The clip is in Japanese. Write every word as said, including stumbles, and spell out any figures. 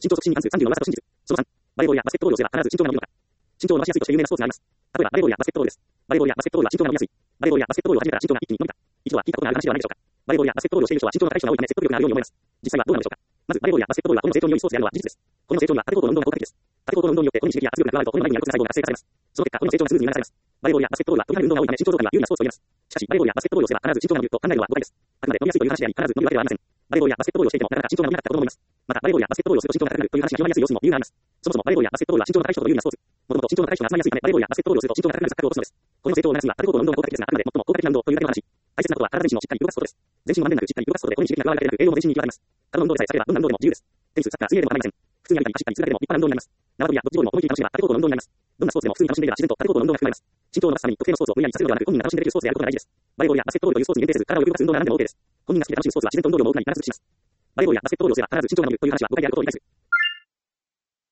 身長促進に関するさんじゅうの噂と真実。そのさん、バレーボールやバスケットボールをすれば必ず身長が伸びるのか。身長を伸ばしやすいとして有名なスポーツがあります。例えば、バレーボールやバスケットボールです。バレーボールやバスケットボールは身長が伸びやすい。バレーボールやバスケットボールを始めたら身長が一気に伸びた。一度は聞いたことがある話ではないでしょうか。バレーボールやバスケットボールをしている人は身長の高い人が多いため説得力があるように思います。実際はどうなのでしょうか。まず、バレーボールやバスケットボールは個の成長によりスポーツであるのは事実です。個の成長には縦方向の運動が効果的です。縦方向の運動によって個に刺激や圧力が加わると個の内部にある細胞が活性化されます。その結果、個の成長がスムーズに流されます。バレーボールやバスケットボールは飛び跳ねる運動が多いため身長増加には有利なスポーツと言えます。しかし、バレーボールやバスケットボールをすれば必ず身長が伸びると考えるのは誤解です。あくまで伸びやすいという話であり、必ず伸びるわけではありません。バレーボールやバスケットボールをしていてもなかなか身長が伸びなかった子供もいます。また、バレーボールやバスケットボールをすると身長が高くなるという話が広まりやすい要素にも理由があります。そもそもバレーボールやバスケットボールは身長の高い人ほど有利なスポーツ。もともと身長の高い人が集まりやすいため、バレーボールやバスケットボールをすると身長が高くなる錯覚を起こすのです。この成長を促すには縦方向の運動が効果的ですが、あくまで最も効果的な運動というだけの話。大切なことは体全身をしっかり動かすことです。全身をまんべんなくしっかり動かすことで個に刺激が加わるだけでなく、栄養も全身に行き渡ります。他の運動でさえ避ければどんな運動でも自由です。テニス、サッカー、水泳でも構いません。普通に歩いたり走ったりするだけでも立派な運動になります。縄跳びやドッジボールも思い切り楽しめば縦方向の運動になります。どんなスポーツでも普通に楽しんでいれば自然と縦方向の運動が含まれます。身長を伸ばすために特定のスポーツを無理やりさせるのではなく、本人が楽しんでできるスポーツであることが大事です。バレーボールやバスケットボールというスポーツに限定せず、体を動かす運動は何でも OK です。本人が好きで楽しむスポーツは自然と運動量も多くなり必ずします。バレーボールやバスケットボールをすれば必ず身長が伸びるという話は誤解であることを理解する。